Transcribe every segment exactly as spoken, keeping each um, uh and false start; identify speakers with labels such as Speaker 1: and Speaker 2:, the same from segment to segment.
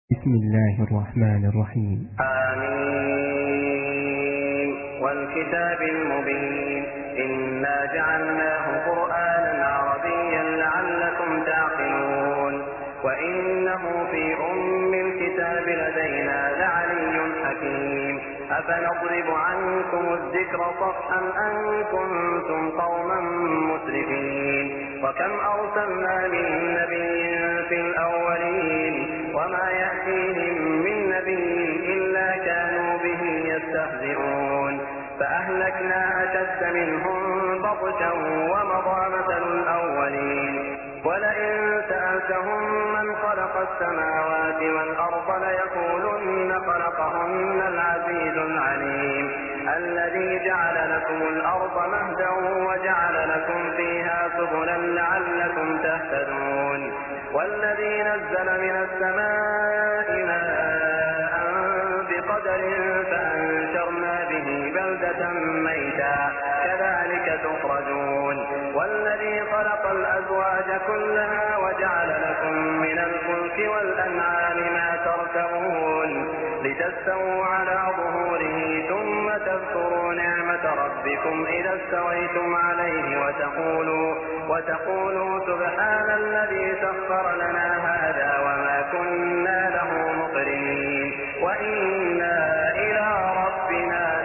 Speaker 1: بسم الله الرحمن الرحيم.
Speaker 2: آمين والكتاب المبين إنا جعلناه قرآنا عربيا لعلكم تعقلون وإنه في أم الكتاب لدينا لعلي حكيم أفنضرب عنكم الذكر صفحا أن كنتم قوما مسرفين وكم أرسلنا من نبي في الأولين وما يأتيهم من نبي إلا كانوا به يستهزئون فأهلكنا أشد منهم بطشا ومضى مثل الأولين ولئن سألتهم من خلق السماوات والأرض ليقولن خلقهن العزيز العليم الذي جعل لكم الأرض مهدا وجعل لكم فيها سبلا لعلكم تهتدون والذي نزل من السماء ماء بقدر فأنشرنا به بلدة ميتا كذلك تخرجون والذي خلق الأزواج كلها وجعل لكم من الفلك والأنعام ما تركبون لتستووا على ظهوره ثم تذكروا نعمة ربكم إذا استويتم عليه وتقولوا, وتقولوا سبحان الذي سخر لنا هذا وما كنا له مقرنين وإنا إلى ربنا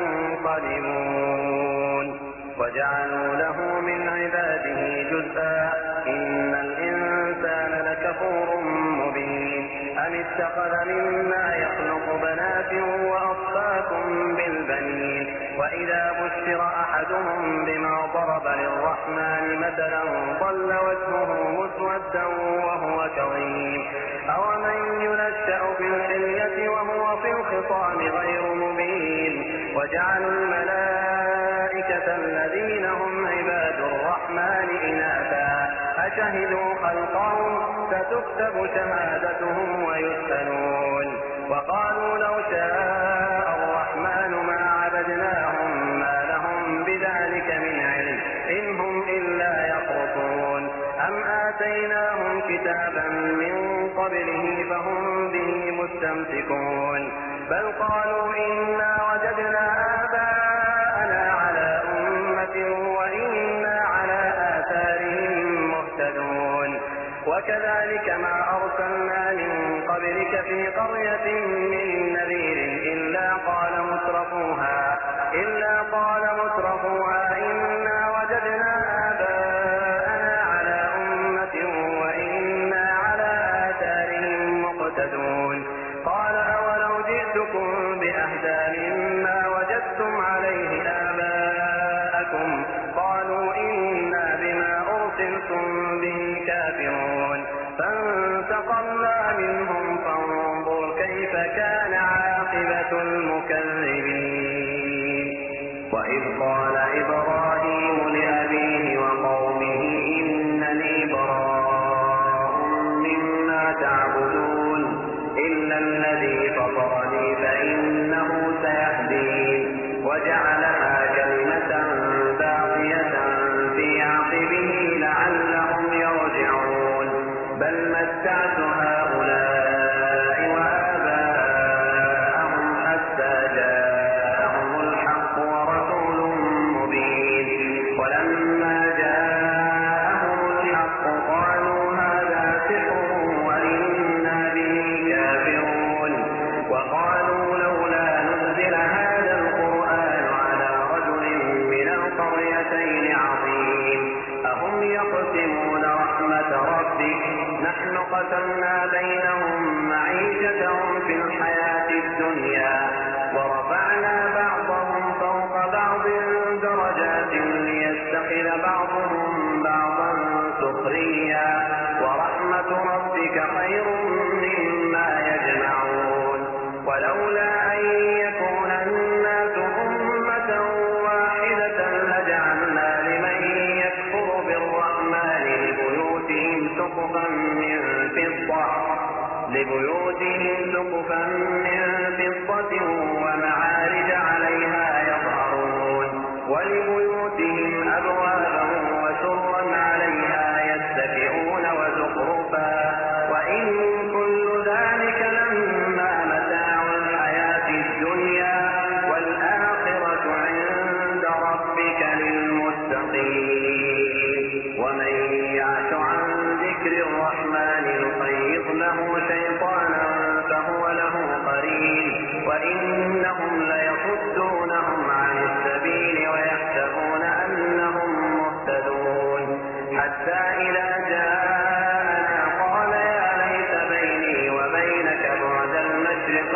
Speaker 2: لمنقلبون وجعلوا له من عباده جزءا إن الإنسان لكفور مبين أم اتخذ مما يخلق بنات وأصفاكم بالبنين وإذا بشر أحدهم بما ضرب للرحمن مثلا ضل وجهه مسودا وهو كظيم أومن ينشأ في الحلية وهو في الخصام غير مبين وجعلوا الملائكة الذين هم عباد الرحمن إناثا أشهدوا خلقهم ستكتب شهادتهم ويسألون وقالوا لو شاء الرحمن ما عبدناهم ما لهم بذلك من علم إن هم إلا يخرصون أم آتيناهم كتابا من قبله فهم به مستمسكون بل قالوا إنا وجدنا آباءنا على أمة وإنا على آثارهم مهتدون وكذلك ما أرسلنا من قبلك في قرية من نذير إلا قال مترفوها إلا قال مترفوها إنا وجدنا آباءنا على أمة وإنا على آثارهم مقتدون قال أولو جئتكم بأهدى مما وجدتم عليه آباءكم قالوا إنا بما أرسلتم به كافرون فانتقمنا منهم فانظر كيف كان عاقبة المكذبين وإذ قال إبراهيم لأبيه وقومه إنني براء مما تعبدون إلا الذي فطرني فإنه سيهدين وجعلها كلمة باقية في عقبه لعلهم يرجعون بل متعت هؤلاء وآباءهم حتى جاءهم الحق ورسول مبين ولما جاءهم الحق قالوا هذا سحر وإنا به كافرون وقالوا لولا نزل هذا القرآن على رجل من القريتين عظيم أهم يقسمون رحمة ربك نحن قسمنا بينهم معيشتهم في الحياة الدنيا ورفعنا بعضهم فوق بعض درجات ليتخذ بعضهم بعضا سخريا ورحمة ربك خير مما يجمعون ولولا أن يكون الناس أمة واحدة لجعلنا لمن يكفر بالرحمن لبيوتهم سقفا من فضة لبيوتهم سقفا من فضة ومعارج عليها يظهرون ولبيوتهم أبوابا وسرا عليها يتكئون وزخرفا وإن كل ذلك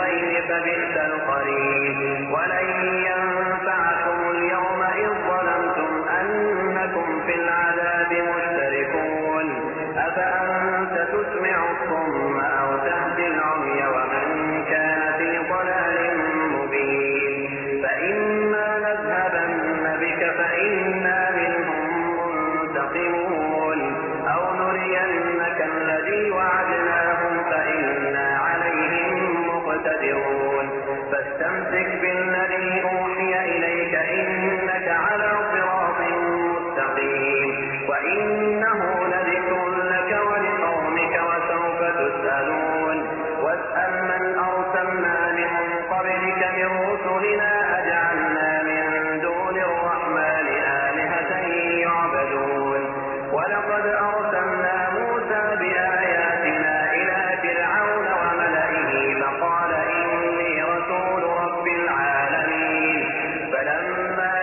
Speaker 2: الفريقين فبئس القرين. ولن ينفعكم اليوم إذ ظلمتم أنكم في العذاب مشتركون. أفأنت تسمع الصم أو تهدي العمي ومن كان في ضلال مبين. فإما نذهبن بك فإنا منهم منتقمون أو نرينك الذي وعدناهم فإنا عليهم مقتدرون. فاستمسك بالذي أوحي إليك إنك على صراط مستقيم. وإنه لذكر لك ولقومك وسوف تسألون. واسأل من أرسلنا من قبلك من رسلنا أجعلنا من دون الرحمن آلهة يعبدون. ولقد أرسلنا موسى بآياتنا إلى فرعون وملئه فقال إني رسول رب العالمين. فلما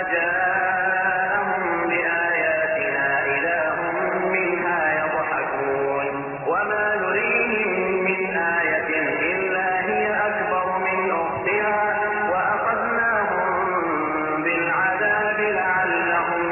Speaker 2: جاءهم بآياتنا إذا هم منها يضحكون. وما نريهم من آية إلا هي أكبر من أختها وأخذناهم بالعذاب لعلهم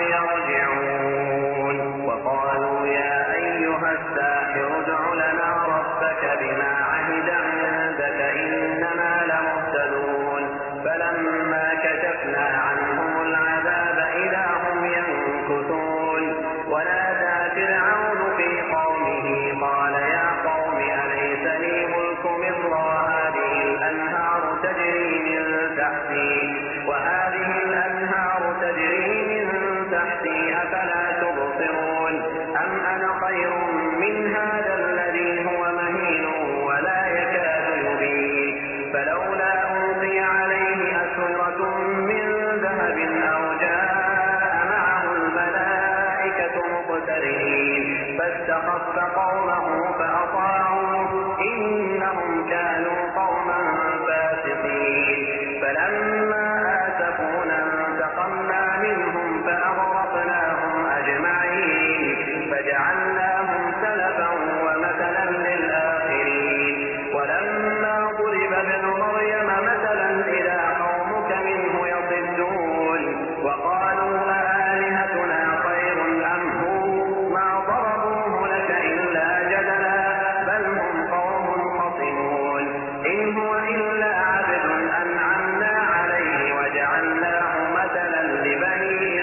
Speaker 2: يرجعون. وقالوا يا أيها الساحر ادع لنا ربك بما عهد عندك إننا لمهتدون. فلما كشفنا عنهم العذاب إذا هم ينكثون. ونادى فرعون في قومه قال يا قوم أليس لي ملك مصر وهذه الأنهار تجري من تحتي وهذه الأنهار تجري من تحتي أفلا تبصرون. أم أنا خير من هذا الذي هو مهين ولا يكاد يبين. فلولا ألقي عليه أسورة من ذهب أو جاء معه الملائكة مقترنين. فاستخف قومه فأطاعوه إنهم كانوا قوما فاسقين. فلما آسفونا انتقمنا منهم فأغرقناهم أجمعين. فجعلناهم سلفا ومثلا للآخرين. ولما ضرب ابن مريم مثلا إذا قومك منه يصدون. وقالوا أآلهتنا خير أم هو ما ضربوه لك إلا جدلا بل هم قوم خصمون. إن هو إلا عبد أنعمنا عليه وجعلناه مثلا لبني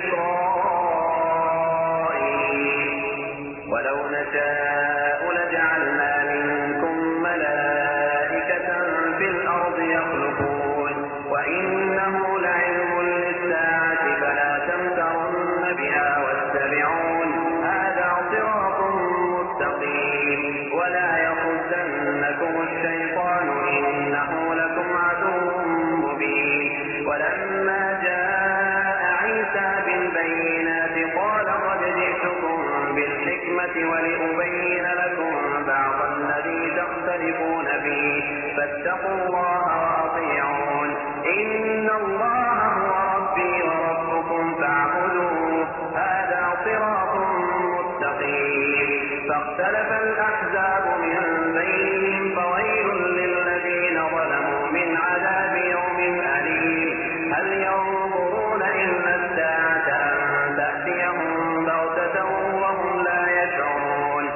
Speaker 2: إسرائيل. ولو نشاء لجعلنا منكم ملائكة في الأرض يخلقون. وإنه لعلم للساعة فلا تمترن بها واتبعون هذا صراط مستقيم. ولا يصدنكم الشيطان إنه لكم عدو مبين. ولما جاء عيسى بالبينات قال قد جئتكم بالحكمة ولأبين لكم بعض الذي تختلفون فيه فاتقوا الله وأطيعون. إن الله هو ربي وربكم فاعبدوه هذا صراط مستقيم. فاختلف الأحزاب من بينهم فويل للذين ظلموا من عذاب يوم أليم. هل ينظرون إلا الساعة أن تأتيهم بغتة وهم لا يشعرون.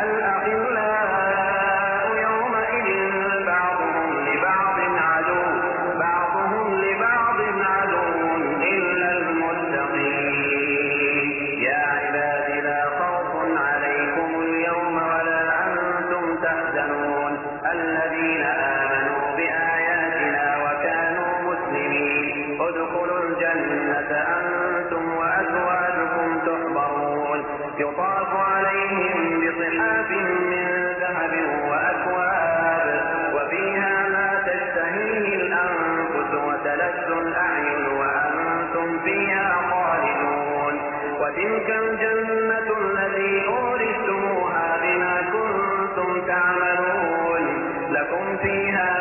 Speaker 2: الأخلاء يومئذ بعضهم لبعض عدو بعضهم لبعض عدو إلا المتقين. يا عباد لا خوف عليكم اليوم ولا أنتم تحزنون الذين آمنوا بآياتنا وكانوا مسلمين. ادخلوا الجنة أنتم وأزواجكم تحبرون. يطاف عليهم بصحاف من ذهب وأكواب وفيها ما تشتهيه الأنفس وتلذ الأعين وأنتم فيها خالدون. وتلك الجنة التي أورثتموها بما كنتم تعملون لكم فيها